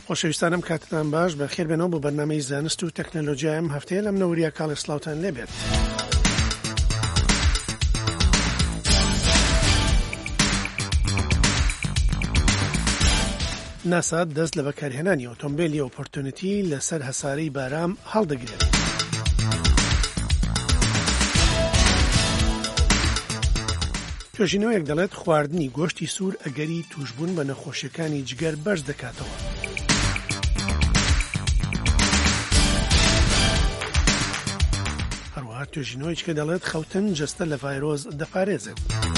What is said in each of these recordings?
خۆشەویستانم کاتتان باش بەخێر بێنەوە بۆ بەرنامەی زانست و تەکنۆلۆژیا ئەم هەفتەیە لەم نەوریە کاڵی سلااوتان لێبێت. ناسا دەست لە بەکارهێنانی ئۆتۆمبیلی ئۆپۆرتونیتی لەسەر هەسارەی بارام هەڵدەگرێت. توێژینەوەیەک دەڵێت خواردنی گۆشتی سوور ئەگەری توشبوون بە نەخۆشیەکانی جگەر بەرز دەکاتەوە. هەروەها توێژینەوەیەک کە دەڵێت خەوتن جەستە لە ڤایرۆز دەپارێزێت.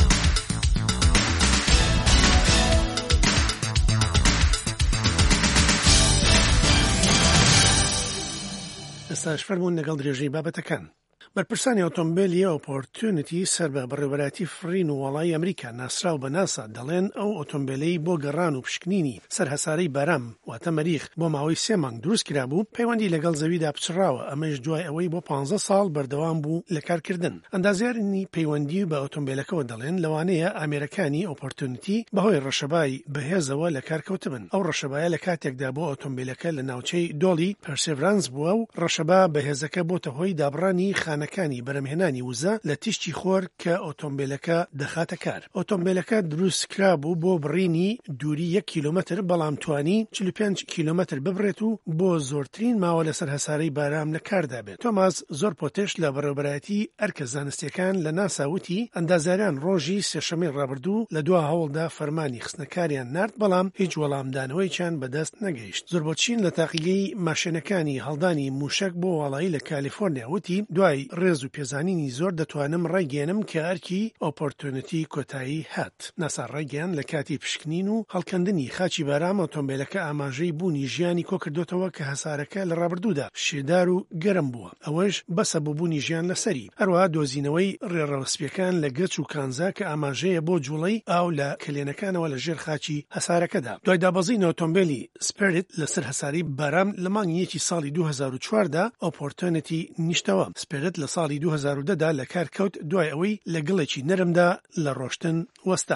ئێستاش فەرموون لەگەڵ درێژەی بابەتەکان. بەرپرسانی ئۆتۆمبیلی ئۆپۆرتونیتی سەر بە بەڕێوەبەراتی فڕین و وەڵای ئەمریکا ناسراو بە ناسا دەڵێن ئەو ئۆتۆمبیلەی بۆ گەڕان و پشکنینی سەر هەسارەی بارام واتە مەریخ بۆ ماوەی 3 مانگ دروست کرابوو پەیوەندی لەگەڵ زەویدا پچڕاوە، ئەمەش دوای ئەوەی بۆ 15 ساڵ بەردەوام بوو لە کارکردن. ئەندازیارنی پەیوەندی بە ئۆتۆمبیلەکەەوە دەڵێن لەوانەیە ئامێرەکانی ئۆپۆرتونیتی بەهۆی ڕەشەبای بەهێزەوە لە کارکەوتبن. ئەو ڕەشەبایە لە کاتێکدا بۆ ئۆتۆمبیلەکە لە ناوچەی دۆڵی پەرسێڤرانس بووە و ڕەشەبا بەهێزەکە بۆتە هۆی دابڕانی خانەکانی بەرەمهێنانی وزە لە تیشتی خۆر کە ئۆتۆمبیلەکە دەخاتە کار. ئۆتۆمبیلەکە دروست کرابوو بۆ بڕینی دووری 1 کیلۆمەتر، بەڵام توانی 45 کیلۆمەتر ببڕێت و بۆ زۆرترین ماوە لەسەر هەسارەی بارام لە کاردا بێت. تۆماس زۆر پۆتش لە بەڕێوەبەراتی ئەرکە زانستیەکان لە ناسا وتی ئەندازیاران ڕۆژی سێشەمەی ڕابردوو لە دوا هەوڵدا فەرمانی خستنەکاریان نارد، بەڵام هیچ وەڵامدانەوەیان بەدەست نەگەیشت. زۆر بۆچین لە تاقیگەی ماشێنەکانی هەڵدانی موشک بۆ وڵایی لە کالیفۆرنیا وتی دوای ڕێز و پێزانینی زۆر دەتوانم ڕایگەێنم کە ئەرکی ئۆپۆرتونیتی کۆتایی هات. ناسا ڕایگەیان لە کاتی پشکنین و هەڵکەندنی خاچی بارام ئۆتۆمبیلەکە ئاماژەی بوونی ژیانی کۆکردوتەوە کە هەسارەکە لە ڕابردوودا شێدار و گەرم بووە، ئەوەش بەسە بۆ بوونی ژیان لەسەری. هەروەها دۆزینەوەی ڕێڕەوسپیەکان لە گەچ و کانزا کە ئاماژەیە بۆ جوڵەی ئاو لە کلێنەکانەوە لە ژێر خاچی هەسارەکەدا. دوای دابەزین ئۆتۆمبیلی سپیریت لەسەر هەساری بارام لە مانگی 1 ساڵی 2004دا ئۆپۆرتونیتی نیشتەوە. سپیریت لە ساڵی 2010دا لە کار کەوت دوای ئەوەی لە گڵێکی نەرمدا لە ڕۆشتن وەستا.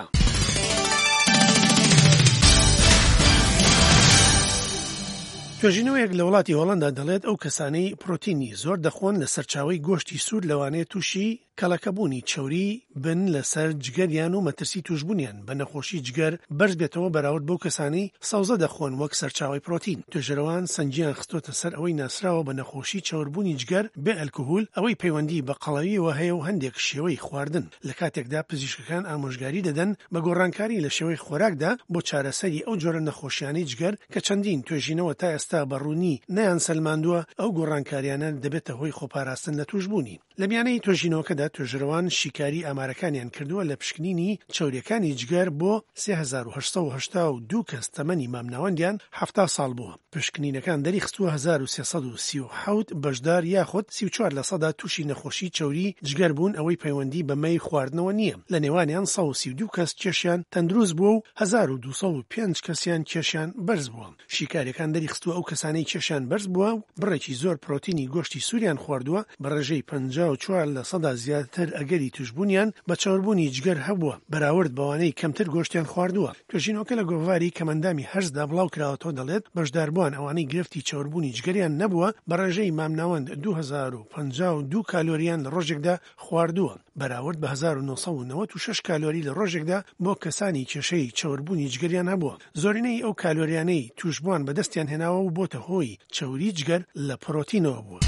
توێژینەوەیەک لە وڵاتی هۆڵەندا دەڵێت ئەو کەسانەی پرۆتینی زۆر دەخۆن لە سەرچاوی گۆشتی سوور لەوانەیە تووشی کەڵەکەبوونی چەوری بن لەسەر جگەریان و مەترسی توشببوونیان بە نەخۆشی جگەر بەرز بێتەوە بەراورد بەو کەسانی سەوزە دەخۆن وەک سەرچاوی پرۆتین. توێژەرەوان سەنجیان خستۆتە سەر ئەوەی ناسراوە بە نەخۆشی چەوربوونی جگەر بێ ئەلکۆهۆل ئەوەی پەیوەندی بە قەڵەویەوە هەیە و هەندێک شێوەی خواردن. لە کاتێکدا پزیشکەکان ئامۆژگاری دەدەن بە گۆڕانکاری لە شێوەی خۆراکدا بۆ چارەسەری ئەو جۆرە نەخۆشیانەی جگەر کە چەندین توێژینەوە تا ئێستا بەڕوونی نەیان سەلماندووە، ئەو گۆڕانکاریانە دەبێتە هۆی خۆپاراستن لە توشببوونی. لە میانەی توێژینەوەکەدا توێژەرەوان شیکاری ئامارەکانیان کردووە لە پشکنینی چەوریەکانی جگەر بۆ 3882 کەس تەمەنی مامناوەندیان 70 ساڵ بووە. پشکنینەکان دەریخستووە 1337 بەشدار یاخود 34% تووشی نەخۆشی چەوری جگەر بوون، ئەوەی پەیوەندی بە مەی خواردنەوە نییە. لە نێوانیان 132 کەس کێشیان تەندروست بووە و 1205 کەسیان کێشیان بەرز بووە. شیکاریەکان دەریخستووە ئەو کەسانەی کێشیان بەرز بووە و بڕێکی زۆر پرۆتینی گۆشتی سووریان خواردووە، بە ڕێژەی 54% زیاتر ئەگەری توشببوونیان بە چەوربوونی جگەر هەبووە بەراورد بەوانەی کەمتر گۆشتیان خواردووە. توێژینەوەکە لە گۆڤاری کەمەندامی هەرزدا بڵاو کراوەتەوە دەڵێت بەشداربووان ئەوانەی گرفتی چەوربوونی جگەریان نەبووە بە ڕێژەی مامناوەند 2052 کالۆریان لە ڕۆژێکدا خواردووە، بەراورد بە 1996 کالۆری لە ڕۆژێکدا بۆ کەسانی کێشەی چەوربوونی جگەریان هەبووە. زۆرینەی ئەو کالۆریانەی توشببووان بەدەستیان هێناوە و بۆتە هۆی چەوری جگەر لە پرۆتینەوە بووە.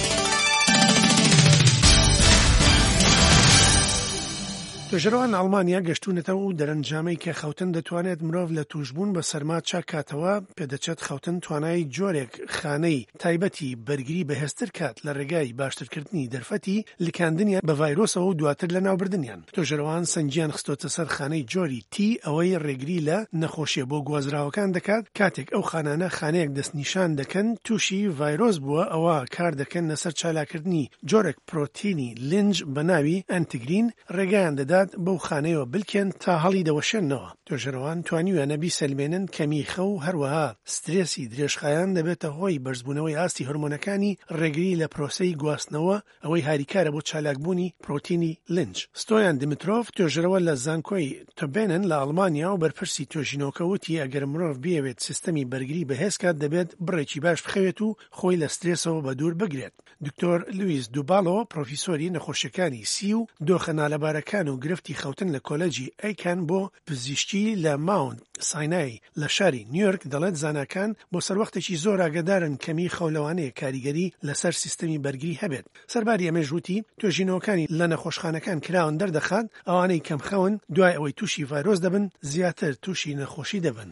توێژەرەوان ئەڵمانیا گەشتونەتەوە و دەرەنجامەی کە خەوتن دەتوانێت مرۆڤ لە توشببوون بە سەرما چاکاتەوە پێدەچێت. خەوتن توانای جۆرێک خانەی تایبەتی بەرگری بەهێزتر کات لە ڕێگای باشترکردنی دەرفەتی لکاندنیان بە ڤایرۆسەوە و دواتر لە ناوبردنیان. توێژەرەوان سەنجیان خستۆتە سەر خانەی جۆری تی ئەوەی ڕێگری لە نەخۆشیە بۆ گوازراوەکان دەکات. کاتێک ئەو خانانە خانەیەک دەستنیشان دەکەن تووشی ڤایرۆس بووە، ئەوە کار دەکەن لەسەر چالاکردنی جۆرێک پرۆتینی لنج بە ناوی ئەنتیگرین. ڕێگەیان دەدات هەڵات بەو خانەیەوە بلکێن تا هەڵی دەوەشێنەوە. توێژەرەوان توانیویانە بیسەلمێنن کە میخە و هەروەها سترێسی درێژخایان دەبێتە هۆی بەرزبوونەوەی ئاستی هورمۆنەکانی ڕێگری لە پرۆسەی گواستنەوە ئەوەی هاریکارە بۆ چالاکبوونی پرۆتینی لنج. ستۆیان دیمیترۆف توێژەرەوە لە زانکۆی تۆبێنن لە ئەڵمانیا و بەرپرسی توێژینەوەکە وتی ئەگەر مرۆڤ بیەوێت سیستەمی بەرگری بەهێزکات دەبێت بڕێکی باش بخەوێت و خۆی لە سترێسەوە بە دوور بگرێت. دکتۆر لویس دووباڵۆ پرۆفیسۆری نەخۆشیەکانی سی و دۆخە نالەبارەکان و گرفتی خەوتن لە کۆلەجی ئەیکان بۆ پزیشکی لە ماوند ساینای لە شاری نیویۆرک دەڵێت زانکان بۆ سەروەختێکی زۆر ئاگادارن کەمی خەولەوانەیە کاریگەری لەسەر سیستەمی بەرگری هەبێت. سەرباری ئەمەش وتی توێژینەوەکانی لە نەخۆشخانەکان کراون دەردەخات ئەوانەی کەمخەون دوای ئەوەی تووشی ڤایرۆس دەبن زیاتر تووشی نەخۆشی دەبن.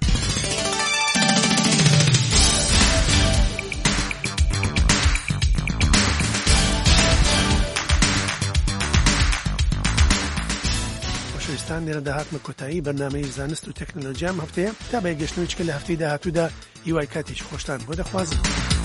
خۆشەویستان لێرە داهاتمە کۆتایی بەرنامەی زانست و تەکنۆلۆژیام هەفتەیە تا بەیەگەشتنەوەی چکە لە هەفتەی داهاتوودا هیوای کاتێکی خۆشتان بۆ دەخوازم.